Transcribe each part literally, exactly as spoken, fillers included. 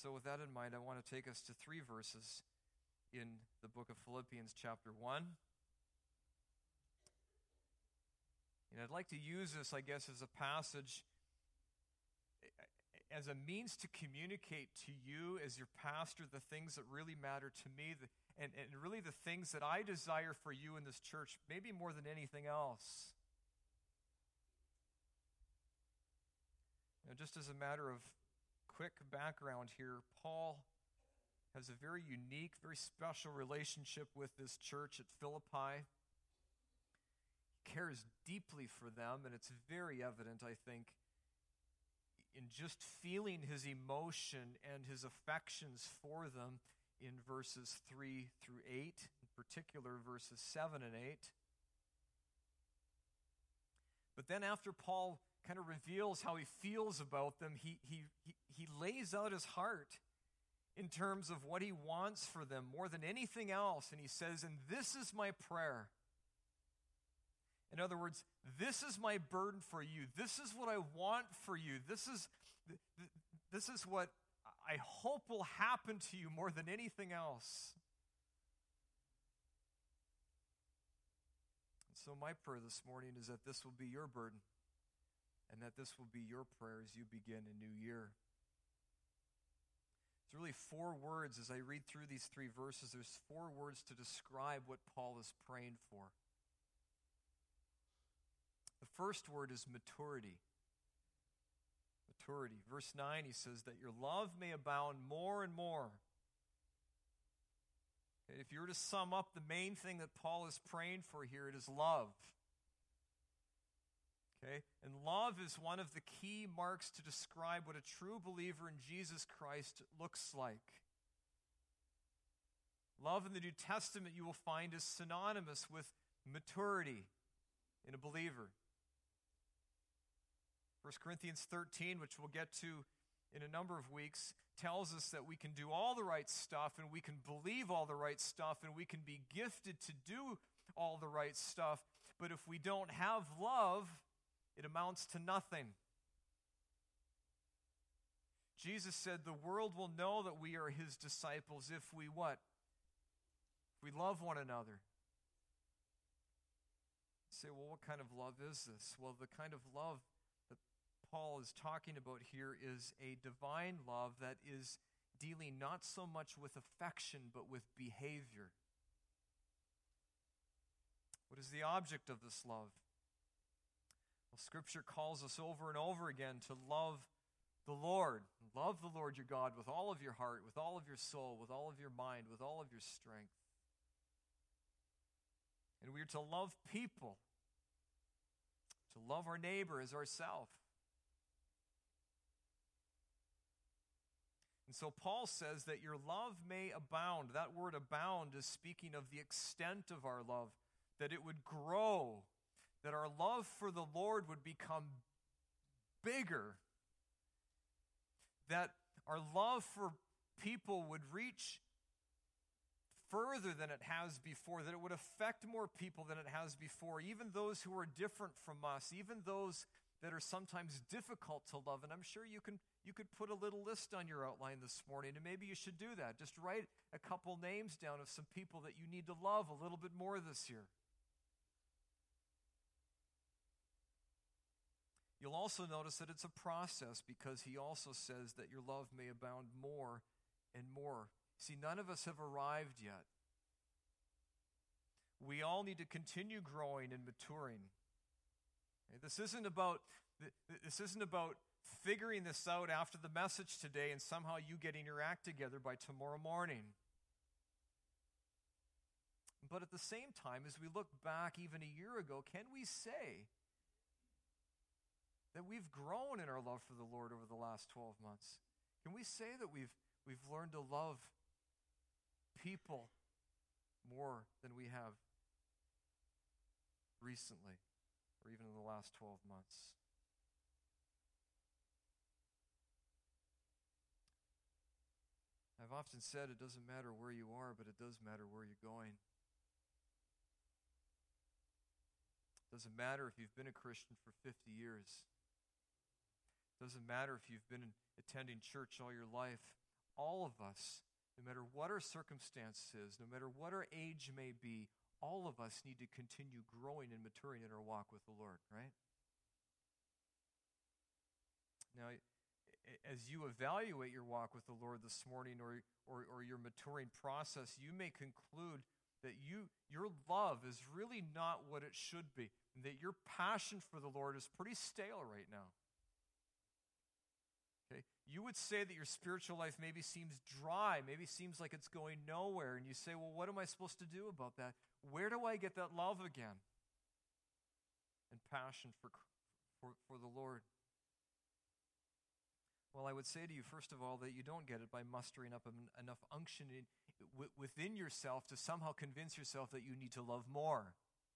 So with that in mind, I want to take us to three verses in the book of Philippians chapter one. And I'd like to use this, I guess, as a passage, as a means to communicate to you as your pastor the things that really matter to me, the, and, and really the things that I desire for you in this church, maybe more than anything else. Now, just as a matter of quick background here, Paul has a very unique, very special relationship with this church at Philippi. He cares deeply for them, and it's very evident, I think, in just feeling his emotion and his affections for them in verses three through eight, in particular verses seven and eight. But then after Paul kind of reveals how he feels about them, he, he, he, he lays out his heart in terms of what he wants for them more than anything else. And he says, and this is my prayer. In other words, this is my burden for you. This is what I want for you. This is, this is what I hope will happen to you more than anything else. And so my prayer this morning is that this will be your burden, and that this will be your prayer as you begin a new year. It's really four words as I read through these three verses. There's four words to describe what Paul is praying for. The first word is maturity. Maturity. Verse nine, he says that your love may abound more and more. Okay, if you were to sum up the main thing that Paul is praying for here, it is love. Okay? And love is one of the key marks to describe what a true believer in Jesus Christ looks like. Love in the New Testament you will find is synonymous with maturity in a believer. First Corinthians thirteen, which we'll get to in a number of weeks, tells us that we can do all the right stuff and we can believe all the right stuff and we can be gifted to do all the right stuff. But if we don't have love, it amounts to nothing. Jesus said, the world will know that we are his disciples if we what? If we love one another. You say, well, what kind of love is this? Well, the kind of love that Paul is talking about here is a divine love that is dealing not so much with affection, but with behavior. What is the object of this love? Well, Scripture calls us over and over again to love the Lord. Love the Lord your God with all of your heart, with all of your soul, with all of your mind, with all of your strength. And we are to love people, to love our neighbor as ourselves. And so Paul says that your love may abound. That word abound is speaking of the extent of our love, that it would grow, that our love for the Lord would become bigger, that our love for people would reach further than it has before, that it would affect more people than it has before, even those who are different from us, even those that are sometimes difficult to love. And I'm sure you can you could put a little list on your outline this morning, and maybe you should do that. Just write a couple names down of some people that you need to love a little bit more this year. You'll also notice that it's a process because he also says that your love may abound more and more. See, none of us have arrived yet. We all need to continue growing and maturing. Okay? This isn't about this isn't about figuring this out after the message today and somehow you getting your act together by tomorrow morning. But at the same time, as we look back even a year ago, can we say that we've grown in our love for the Lord over the last twelve months? Can we say that we've we've learned to love people more than we have recently, or even in the last twelve months? I've often said it doesn't matter where you are, but it does matter where you're going. It doesn't matter if you've been a Christian for fifty years. It doesn't matter if you've been attending church all your life. all of us, no matter what our circumstance is, no matter what our age may be, all of us need to continue growing and maturing in our walk with the Lord, right? Now, as you evaluate your walk with the Lord this morning, or, or, or your maturing process, you may conclude that you your love is really not what it should be, and that your passion for the Lord is pretty stale right now. Okay? You would say that your spiritual life maybe seems dry, maybe seems like it's going nowhere, and you say, well, what am I supposed to do about that? Where do I get that love again? And passion for, for, for the Lord. Well, I would say to you, first of all, that you don't get it by mustering up en- enough unction in, w- within yourself to somehow convince yourself that you need to love more.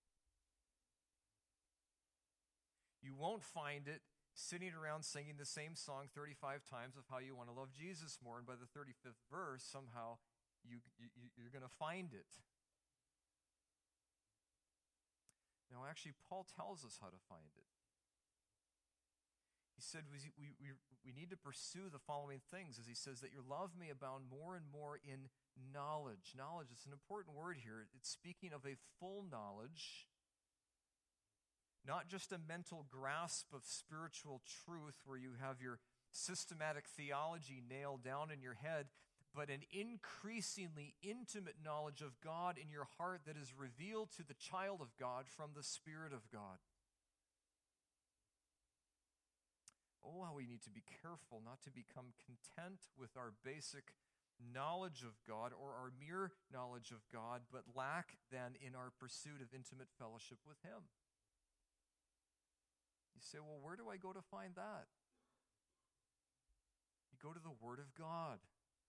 You won't find it sitting around singing the same song thirty-five times of how you want to love Jesus more, and by the thirty-fifth verse, somehow you, you, you're going to find it. Now, actually, Paul tells us how to find it. He said we, we, we, we need to pursue the following things, as he says that your love may abound more and more in knowledge. Knowledge is an important word here. It's speaking of a full knowledge, not just a mental grasp of spiritual truth where you have your systematic theology nailed down in your head, but an increasingly intimate knowledge of God in your heart that is revealed to the child of God from the Spirit of God. Oh, how we need to be careful not to become content with our basic knowledge of God or our mere knowledge of God, but lack then in our pursuit of intimate fellowship with Him. You say, well, where do I go to find that? You go to the Word of God.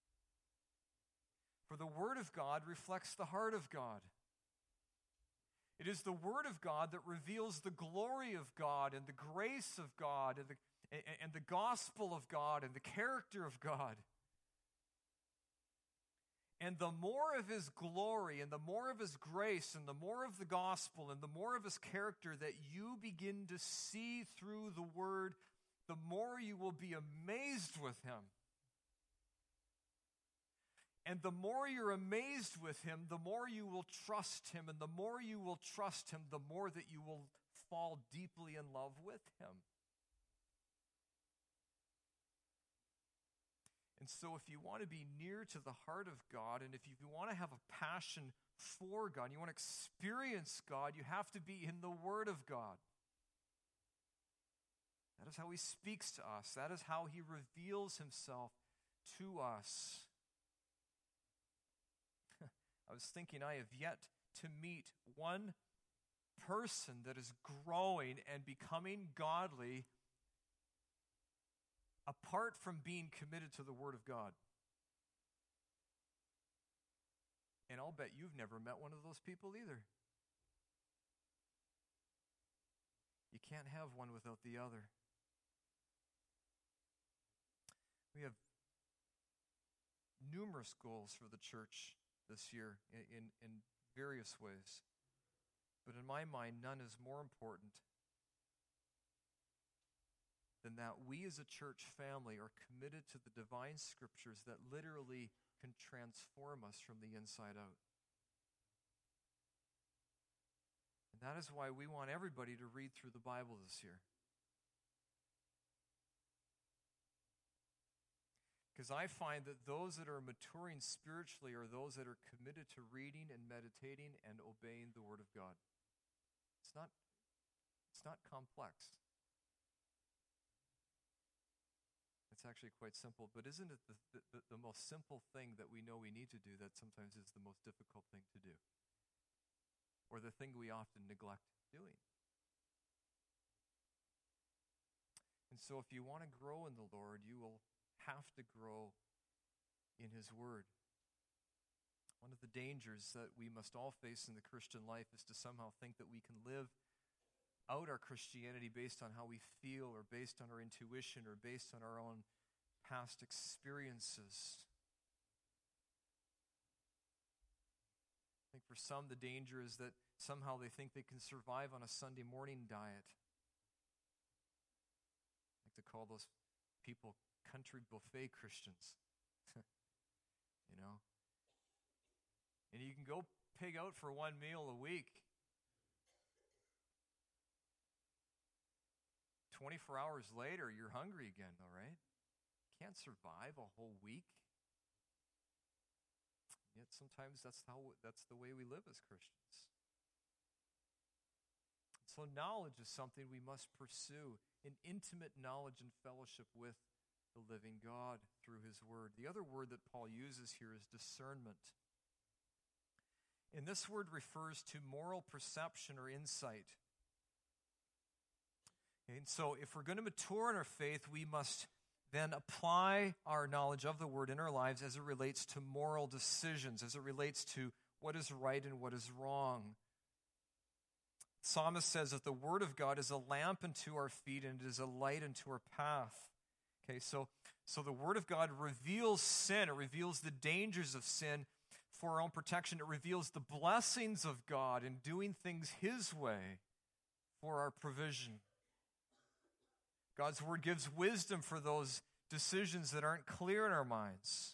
For the Word of God reflects the heart of God. It is the Word of God that reveals the glory of God and the grace of God and the and the gospel of God and the character of God. And the more of His glory and the more of His grace and the more of the gospel and the more of His character that you begin to see through the Word, the more you will be amazed with Him. And the more you're amazed with Him, the more you will trust Him. And the more you will trust Him, the more that you will fall deeply in love with Him. And so if you want to be near to the heart of God, and if you want to have a passion for God, you want to experience God, you have to be in the Word of God. That is how He speaks to us. That is how He reveals Himself to us. I was thinking, I have yet to meet one person that is growing and becoming godly apart from being committed to the Word of God. And I'll bet you've never met one of those people either. You can't have one without the other. We have numerous goals for the church this year in, in, in various ways. But in my mind, none is more important than that we as a church family are committed to the divine scriptures that literally can transform us from the inside out. And that is why we want everybody to read through the Bible this year. Because I find that those that are maturing spiritually are those that are committed to reading and meditating and obeying the Word of God. It's not, it's not complex. It's actually quite simple, but isn't it the, the, the most simple thing that we know we need to do that sometimes is the most difficult thing to do? Or the thing we often neglect doing? And so if you want to grow in the Lord, you will have to grow in His Word. One of the dangers that we must all face in the Christian life is to somehow think that we can live out our Christianity based on how we feel or based on our intuition or based on our own past experiences. I think for some the danger is that somehow they think they can survive on a Sunday morning diet. I like to call those people country buffet Christians. You can go pig out for one meal a week. twenty-four hours later, you're hungry again, though, right? Can't survive a whole week. Yet sometimes that's how that's the way we live as Christians. So knowledge is something we must pursue, an intimate knowledge and fellowship with the living God through his word. The other word that Paul uses here is discernment. And this word refers to moral perception or insight. And so if we're going to mature in our faith, we must then apply our knowledge of the word in our lives as it relates to moral decisions, as it relates to what is right and what is wrong. The psalmist says that the word of God is a lamp unto our feet and it is a light unto our path. Okay, so, so the word of God reveals sin. It reveals the dangers of sin for our own protection. It reveals the blessings of God in doing things his way for our provision. God's word gives wisdom for those decisions that aren't clear in our minds.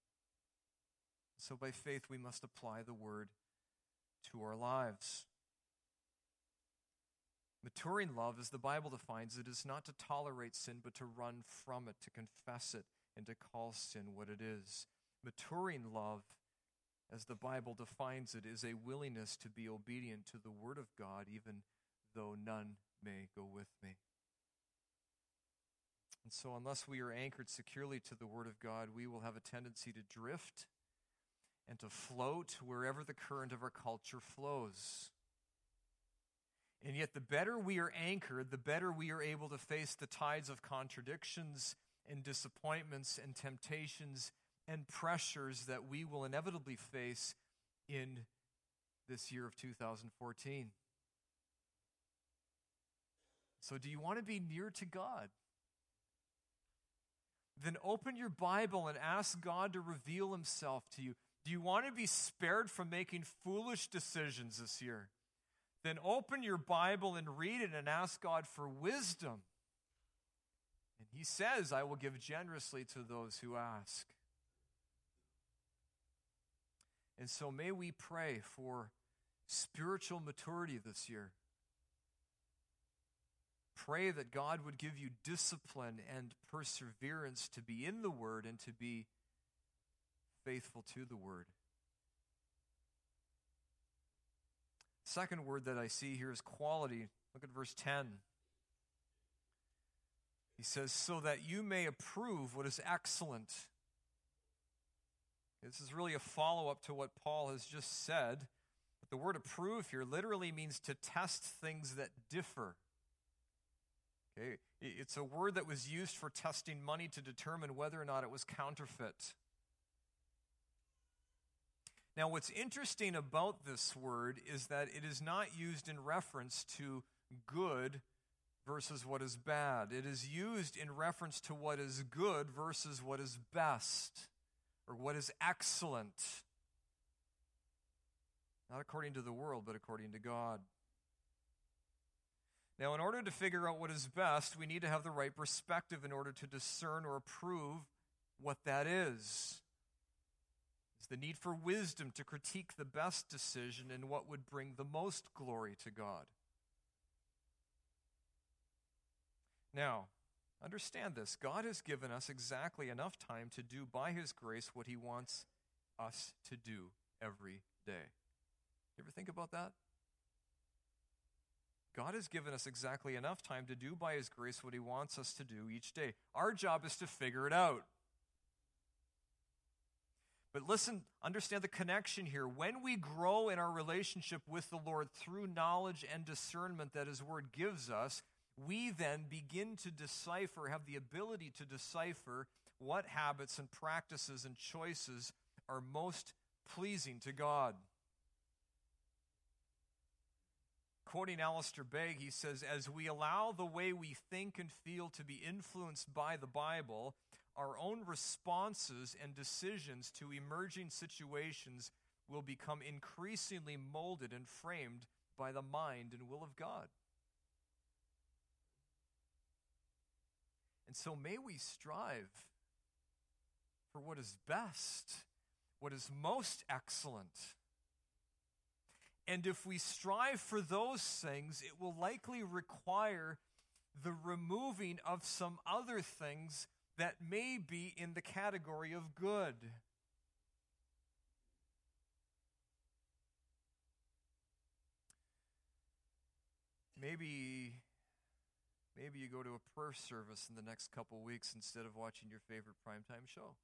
So by faith, we must apply the word to our lives. Maturing love, as the Bible defines it, is not to tolerate sin, but to run from it, to confess it, and to call sin what it is. Maturing love, as the Bible defines it, is a willingness to be obedient to the word of God, even though none may go with me. And so unless we are anchored securely to the word of God, we will have a tendency to drift and to float wherever the current of our culture flows. And yet the better we are anchored, the better we are able to face the tides of contradictions and disappointments and temptations and pressures that we will inevitably face in this year of two thousand fourteen. So do you want to be near to God? Then open your Bible and ask God to reveal himself to you. Do you want to be spared from making foolish decisions this year? Then open your Bible and read it and ask God for wisdom. And he says, I will give generously to those who ask. And so may we pray for spiritual maturity this year. Pray that God would give you discipline and perseverance to be in the word and to be faithful to the word. Second word that I see here is quality. Look at verse ten. He says, so that you may approve what is excellent. This is really a follow-up to what Paul has just said. But the word approve here literally means to test things that differ. Okay, it's a word that was used for testing money to determine whether or not it was counterfeit. Now, what's interesting about this word is that it is not used in reference to good versus what is bad. It is used in reference to what is good versus what is best or what is excellent. Not according to the world, but according to God. Now, in order to figure out what is best, we need to have the right perspective in order to discern or approve what that is. It's the need for wisdom to critique the best decision and what would bring the most glory to God. Now, understand this. God has given us exactly enough time to do by his grace what he wants us to do every day. You ever think about that? God has given us exactly enough time to do by his grace what he wants us to do each day. Our job is to figure it out. But listen, understand the connection here. When we grow in our relationship with the Lord through knowledge and discernment that his word gives us, we then begin to decipher, have the ability to decipher what habits and practices and choices are most pleasing to God. Quoting Alistair Begg, he says, as we allow the way we think and feel to be influenced by the Bible, our own responses and decisions to emerging situations will become increasingly molded and framed by the mind and will of God. And so may we strive for what is best, what is most excellent, And if we strive for those things, it will likely require the removing of some other things that may be in the category of good. Maybe, maybe you go to a prayer service in the next couple weeks instead of watching your favorite primetime show.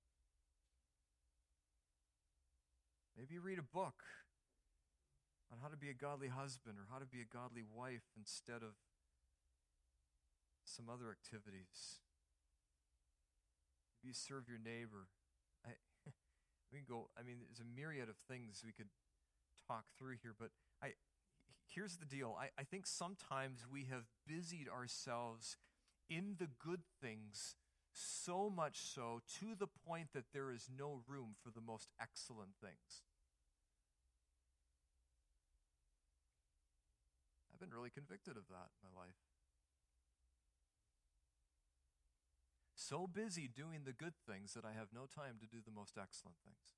Maybe you read a book on how to be a godly husband or how to be a godly wife instead of some other activities. Maybe you serve your neighbor. I, we can go, I mean, there's a myriad of things we could talk through here, but I, here's the deal. I, I think sometimes we have busied ourselves in the good things so much so to the point that there is no room for the most excellent things. I've been really convicted of that in my life. So busy doing the good things that I have no time to do the most excellent things.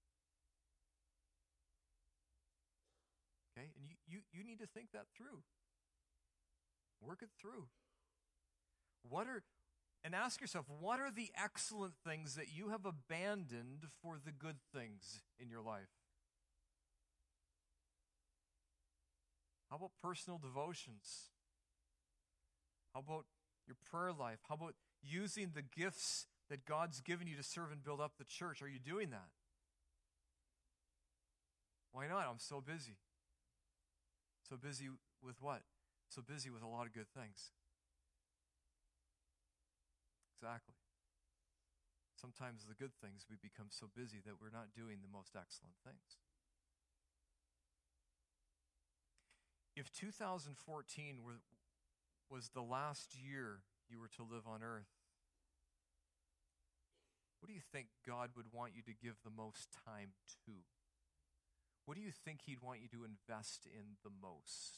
Okay? And you, you, you need to think that through. Work it through. What are, and ask yourself, what are the excellent things that you have abandoned for the good things in your life? How about personal devotions? How about your prayer life? How about using the gifts that God's given you to serve and build up the church? Are you doing that? Why not? I'm so busy. So busy with what? So busy with a lot of good things. Exactly. Sometimes the good things, we become so busy that we're not doing the most excellent things. If two thousand fourteen were, was the last year you were to live on earth, what do you think God would want you to give the most time to? What do you think he'd want you to invest in the most?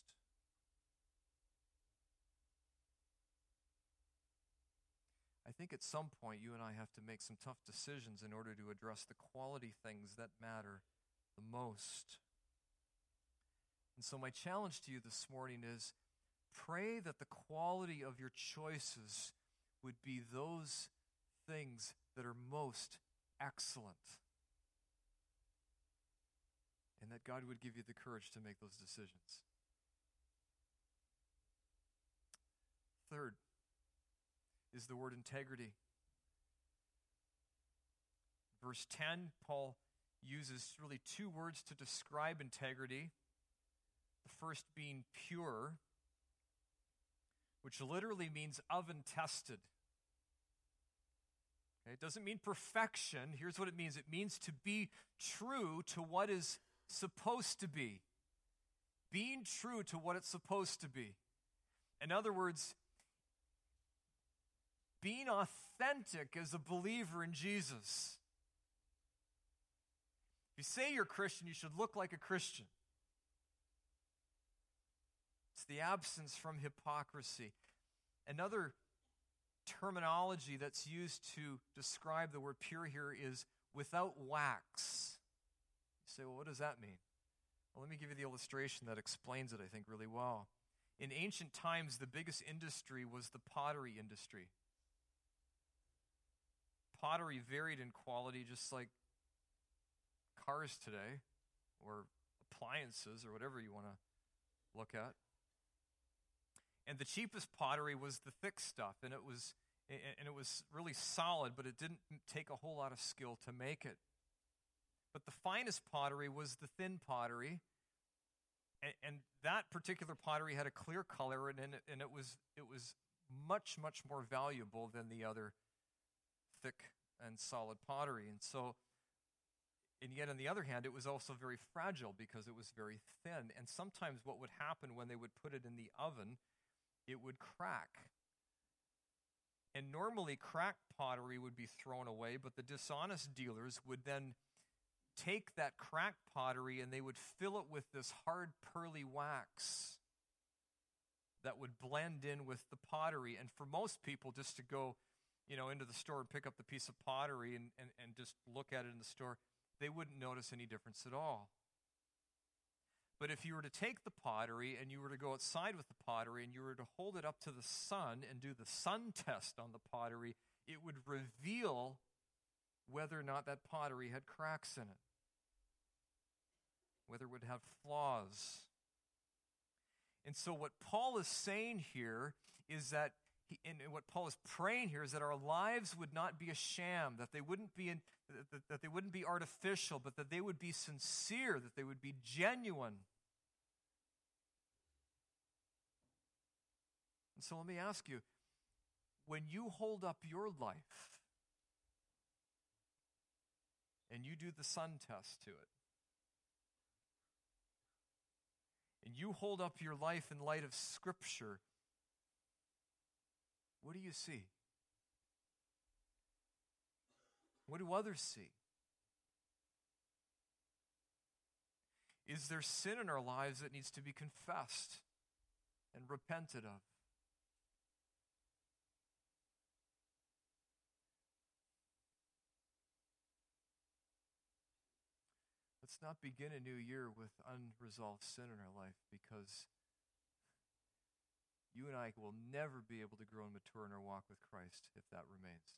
I think at some point you and I have to make some tough decisions in order to address the quality things that matter the most. And so my challenge to you this morning is, pray that the quality of your choices would be those things that are most excellent. And that God would give you the courage to make those decisions. Third is the word integrity. Verse ten, Paul uses really two words to describe integrity. The first being pure, which literally means oven tested. Okay, it doesn't mean perfection. Here's what it means. It means to be true to what is supposed to be. Being true to what it's supposed to be. In other words, being authentic as a believer in Jesus. If you say you're a Christian, you should look like a Christian. It's the absence from hypocrisy. Another terminology that's used to describe the word pure here is without wax. You say, well, what does that mean? Well, let me give you the illustration that explains it, I think, really well. In ancient times, the biggest industry was the pottery industry. Pottery varied in quality just like cars today, or appliances, or whatever you want to look at. And the cheapest pottery was the thick stuff, and it was and it was really solid, but it didn't take a whole lot of skill to make it. But the finest pottery was the thin pottery, and, and that particular pottery had a clear color, and, and, it, and it was it was much, much more valuable than the other thick and solid pottery. And so, and yet on the other hand, it was also very fragile because it was very thin. And sometimes what would happen when they would put it in the oven, it would crack. And normally cracked pottery would be thrown away, but the dishonest dealers would then take that cracked pottery and they would fill it with this hard pearly wax that would blend in with the pottery. And for most people, just to go, you know, into the store and pick up the piece of pottery and, and, and just look at it in the store, they wouldn't notice any difference at all. But if you were to take the pottery and you were to go outside with the pottery and you were to hold it up to the sun and do the sun test on the pottery, it would reveal whether or not that pottery had cracks in it, whether it would have flaws. And so what Paul is saying here is that, he, and what Paul is praying here is that our lives would not be a sham, that they wouldn't be in, that, that they wouldn't be artificial, but that they would be sincere, that they would be genuine. And so let me ask you, when you hold up your life and you do the sun test to it, and you hold up your life in light of Scripture, what do you see? What do others see? Is there sin in our lives that needs to be confessed and repented of? Let's not begin a new year with unresolved sin in our life, because you and I will never be able to grow and mature in our walk with Christ if that remains.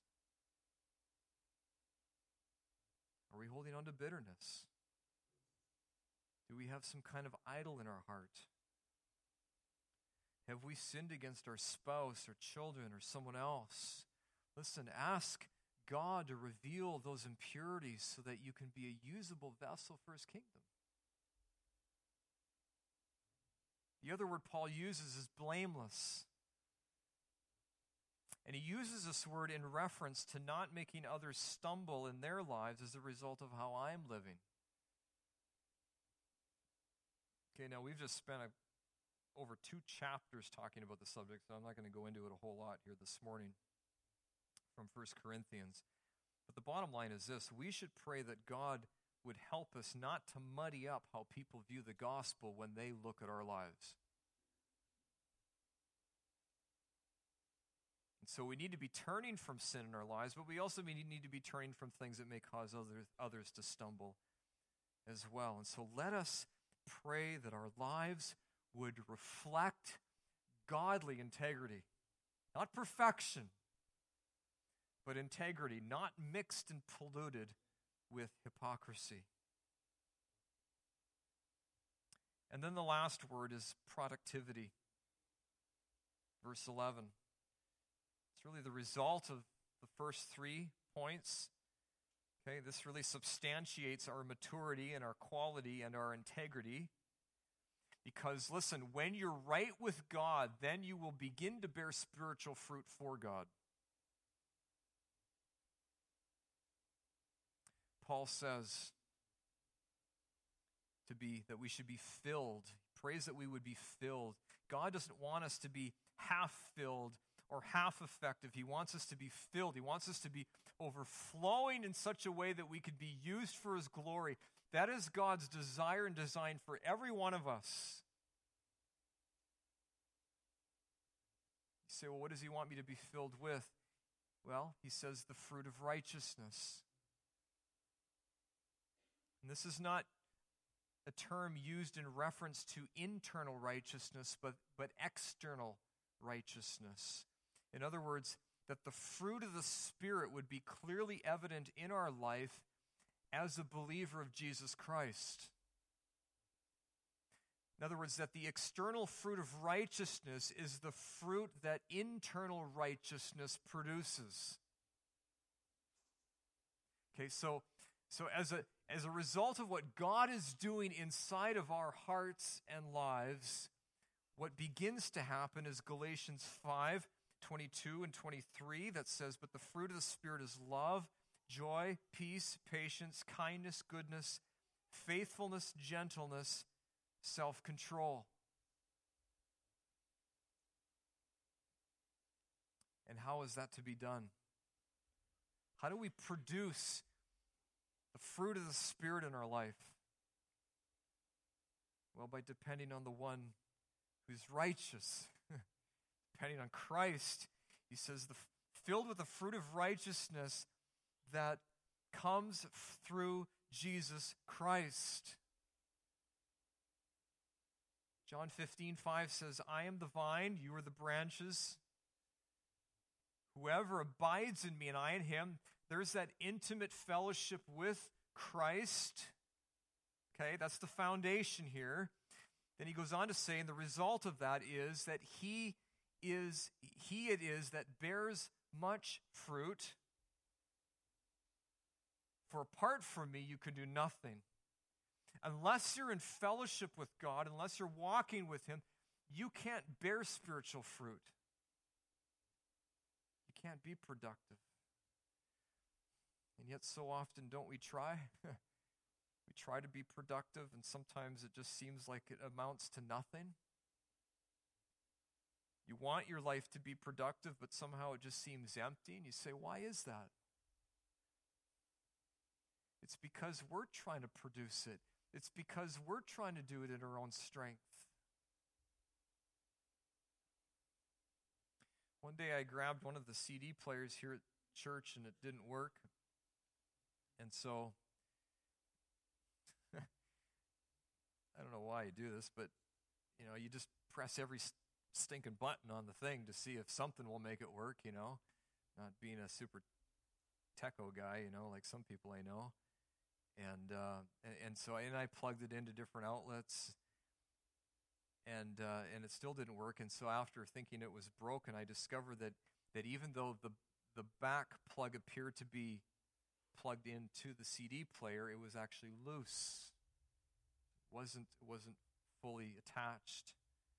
Are we holding on to bitterness? Do we have some kind of idol in our heart? Have we sinned against our spouse or children or someone else? Listen, ask God to reveal those impurities so that you can be a usable vessel for His kingdom. The other word Paul uses is blameless. And he uses this word in reference to not making others stumble in their lives as a result of how I'm living. Okay, now we've just spent a, over two chapters talking about the subject, so I'm not going to go into it a whole lot here this morning from First Corinthians. But the bottom line is this: we should pray that God would help us not to muddy up how people view the gospel when they look at our lives. And so we need to be turning from sin in our lives, but we also need to be turning from things that may cause others, others to stumble as well. And so let us pray that our lives would reflect godly integrity, not perfection, but integrity, not mixed and polluted with hypocrisy. And then the last word is productivity. Verse eleven. It's really the result of the first three points. Okay, this really substantiates our maturity and our quality and our integrity. Because, listen, when you're right with God, then you will begin to bear spiritual fruit for God. Paul says to be that we should be filled. He prays that we would be filled. God doesn't want us to be half filled or half effective. He wants us to be filled. He wants us to be overflowing in such a way that we could be used for His glory. That is God's desire and design for every one of us. You say, well, what does He want me to be filled with? Well, He says the fruit of righteousness. And this is not a term used in reference to internal righteousness, but, but external righteousness. In other words, that the fruit of the Spirit would be clearly evident in our life as a believer of Jesus Christ. In other words, that the external fruit of righteousness is the fruit that internal righteousness produces. Okay, so, so as a As a result of what God is doing inside of our hearts and lives, what begins to happen is Galatians five, twenty-two and twenty-three that says, "But the fruit of the Spirit is love, joy, peace, patience, kindness, goodness, faithfulness, gentleness, self-control." And how is that to be done? How do we produce the fruit of the Spirit in our life? Well, by depending on the one who's righteous, depending on Christ. He says, the, filled with the fruit of righteousness that comes through Jesus Christ. John fifteen five says, I am the vine, you are the branches. Whoever abides in me and I in him, there's that intimate fellowship with Christ. Okay, that's the foundation here. Then he goes on to say, and the result of that is that he is, he it is that bears much fruit. For apart from me, you can do nothing. Unless you're in fellowship with God, unless you're walking with him, you can't bear spiritual fruit. You can't be productive. And yet so often, don't we try? We try to be productive, and sometimes it just seems like it amounts to nothing. You want your life to be productive, but somehow it just seems empty, and you say, why is that? It's because we're trying to produce it. It's because we're trying to do it in our own strength. One day I grabbed one of the C D players here at church, and it didn't work. And so, I don't know why you do this, but, you know, you just press every stinking button on the thing to see if something will make it work, you know. Not being a super techo guy, you know, like some people I know. And uh, and, and so and I plugged it into different outlets, and uh, and it still didn't work. And so after thinking it was broken, I discovered that that even though the the back plug appeared to be plugged into the C D player, it was actually loose. It wasn't it wasn't fully attached.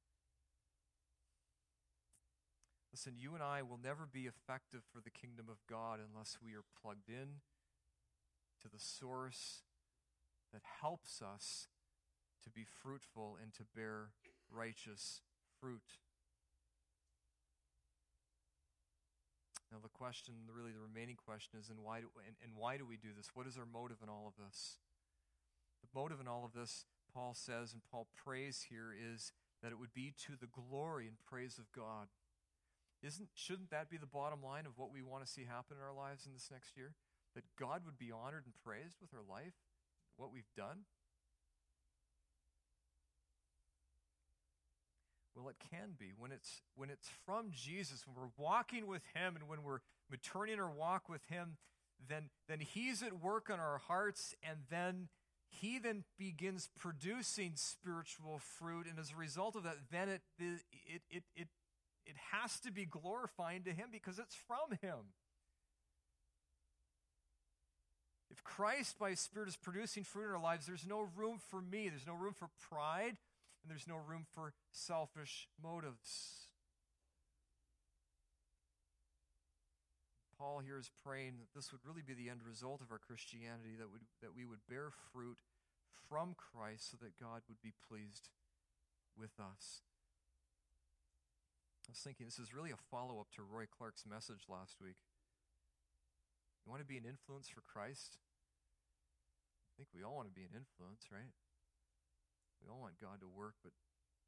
Listen, you and I will never be effective for the kingdom of God unless we are plugged in to the source that helps us to be fruitful and to bear righteous fruit. Now the question, really the remaining question is, and why do, and, and why do we do this? What is our motive in all of this? The motive in all of this, Paul says, and Paul prays here, is that it would be to the glory and praise of God. Isn't, shouldn't that be the bottom line of what we want to see happen in our lives in this next year? That God would be honored and praised with our life, what we've done? Well, it can be when it's when it's from Jesus, when we're walking with him and when we're maturing our walk with him, then then he's at work on our hearts, and then he then begins producing spiritual fruit, and as a result of that, then it it it it it has to be glorifying to him because it's from him. If Christ, by his Spirit, is producing fruit in our lives, there's no room for me. There's no room for pride, and there's no room for selfish motives. Paul here is praying that this would really be the end result of our Christianity, that would that we would bear fruit from Christ so that God would be pleased with us. I was thinking this is really a follow-up to Roy Clark's message last week. You want to be an influence for Christ? I think we all want to be an influence, right? We all want God to work, but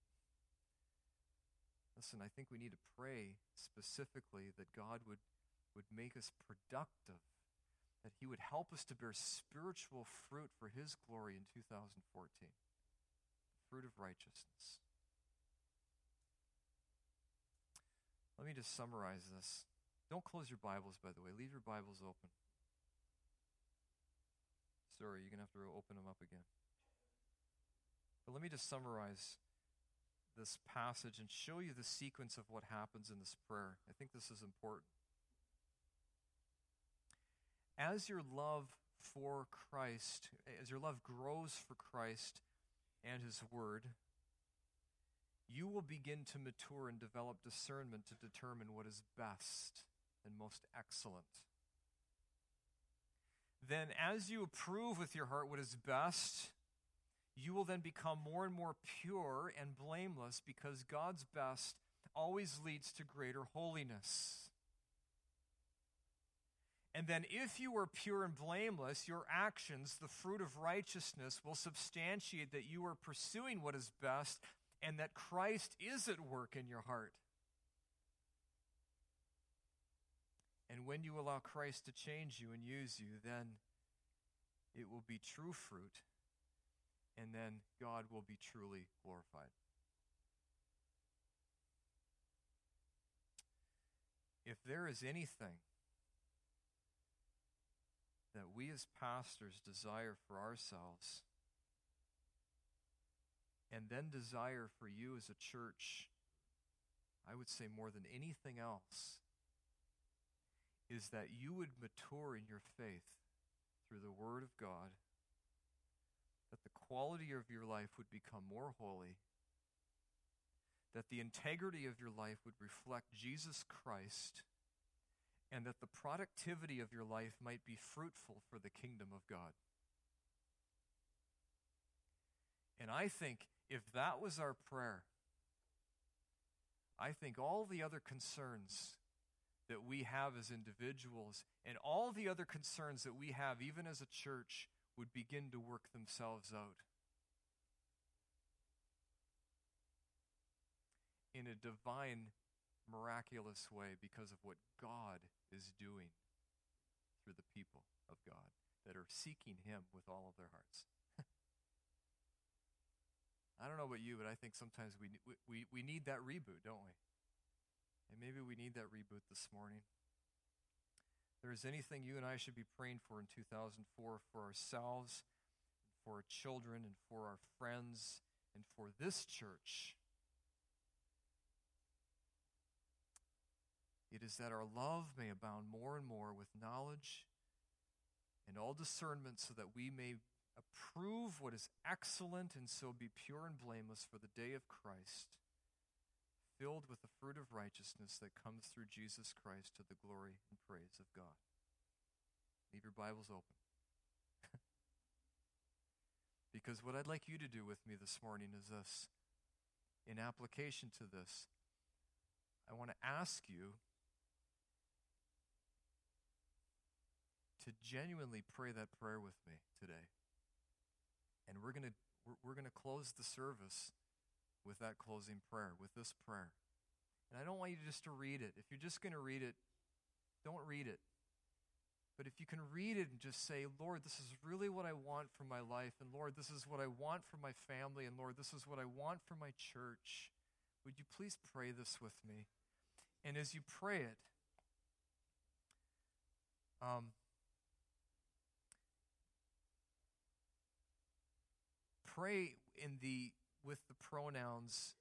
listen, I think we need to pray specifically that God would, would make us productive, that he would help us to bear spiritual fruit for his glory in two thousand fourteen, the fruit of righteousness. Let me just summarize this. Don't close your Bibles, by the way. Leave your Bibles open. Sorry, you're going to have to open them up again. But let me just summarize this passage and show you the sequence of what happens in this prayer. I think this is important. As your love for Christ, as your love grows for Christ and his word, you will begin to mature and develop discernment to determine what is best and most excellent. Then as you approve with your heart what is best, you will then become more and more pure and blameless, because God's best always leads to greater holiness. And then if you are pure and blameless, your actions, the fruit of righteousness, will substantiate that you are pursuing what is best and that Christ is at work in your heart. And when you allow Christ to change you and use you, then it will be true fruit, and then God will be truly glorified. if there is anything that we as pastors desire for ourselves, and then desire for you as a church, I would say more than anything else, is that you would mature in your faith through the Word of God, that the quality of your life would become more holy, that the integrity of your life would reflect Jesus Christ, and that the productivity of your life might be fruitful for the kingdom of God. And I think if that was our prayer, I think all the other concerns that we have as individuals and all the other concerns that we have even as a church would begin to work themselves out in a divine, miraculous way because of what God is doing through the people of God that are seeking Him with all of their hearts. I don't know about you, but I think sometimes we, we, we need that reboot, don't we? And maybe we need that reboot this morning. If there is anything you and I should be praying for in two thousand four for ourselves, for our children, and for our friends, and for this church, it is that our love may abound more and more with knowledge and all discernment, so that we may approve what is excellent, and so be pure and blameless for the day of Christ, filled with the fruit of righteousness that comes through Jesus Christ to the glory and praise of God. Leave your Bibles open. Because what I'd like you to do with me this morning is this. In application to this, I want to ask you to genuinely pray that prayer with me today. And we're going to we're, we're going to close the service with that closing prayer, with this prayer. And I don't want you just to read it. If you're just going to read it, don't read it. But if you can read it and just say, Lord, this is really what I want for my life, and Lord, this is what I want for my family, and Lord, this is what I want for my church, would you please pray this with me? And as you pray it, um, pray in the with the pronouns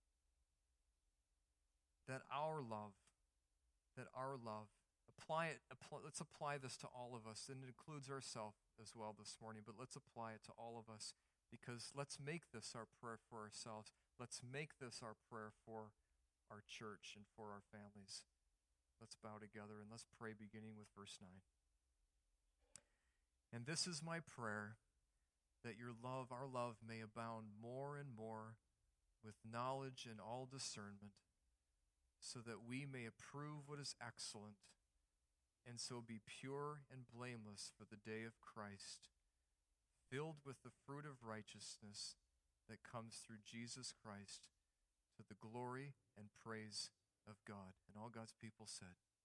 that our love, that our love, apply it, apply, let's apply this to all of us, and it includes ourselves as well this morning, but let's apply it to all of us, because let's make this our prayer for ourselves. Let's make this our prayer for our church and for our families. Let's bow together and let's pray, beginning with verse nine. And this is my prayer, that your love, our love, may abound more and more with knowledge and all discernment, so that we may approve what is excellent, and so be pure and blameless for the day of Christ, filled with the fruit of righteousness that comes through Jesus Christ, to the glory and praise of God. And all God's people said,